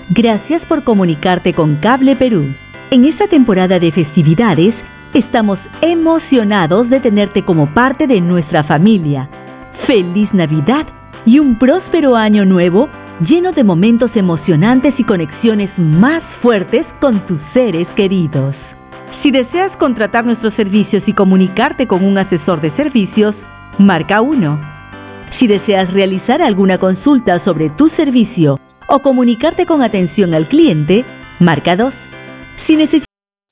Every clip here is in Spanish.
Gracias por comunicarte con Cable Perú. En esta temporada de festividades, estamos emocionados de tenerte como parte de nuestra familia. ¡Feliz Navidad y un próspero año nuevo lleno de momentos emocionantes y conexiones más fuertes con tus seres queridos! Si deseas contratar nuestros servicios y comunicarte con un asesor de servicios, marca 1. Si deseas realizar alguna consulta sobre tu servicio o comunicarte con atención al cliente, marca 2. Si necesitas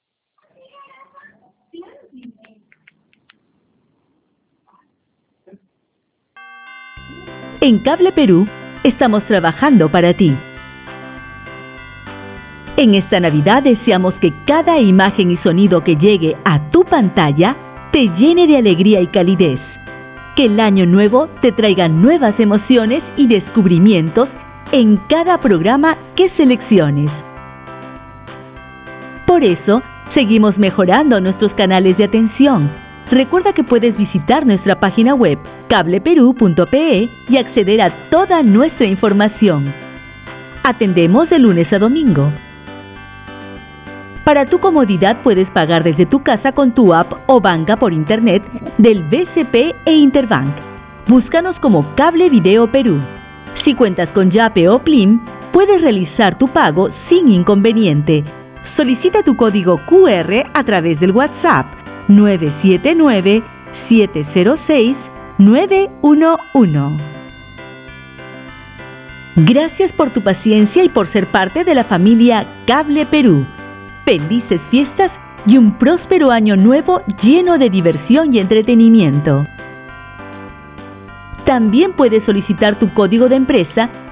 En Cable Perú, estamos trabajando para ti. En esta Navidad deseamos que cada imagen y sonido que llegue a tu pantalla te llene de alegría y calidez. Que el año nuevo te traiga nuevas emociones y descubrimientos en cada programa que selecciones. Por eso, seguimos mejorando nuestros canales de atención. Recuerda que puedes visitar nuestra página web cableperú.pe y acceder a toda nuestra información. Atendemos de lunes a domingo. Para tu comodidad puedes pagar desde tu casa con tu app o banca por internet del BCP e Interbank. Búscanos como Cable Video Perú. Si cuentas con Yape o Plim, puedes realizar tu pago sin inconveniente. Solicita tu código QR a través del WhatsApp 979-706-911. Gracias por tu paciencia y por ser parte de la familia Cable Perú. Felices fiestas y un próspero año nuevo lleno de diversión y entretenimiento. También puedes solicitar tu código de empresa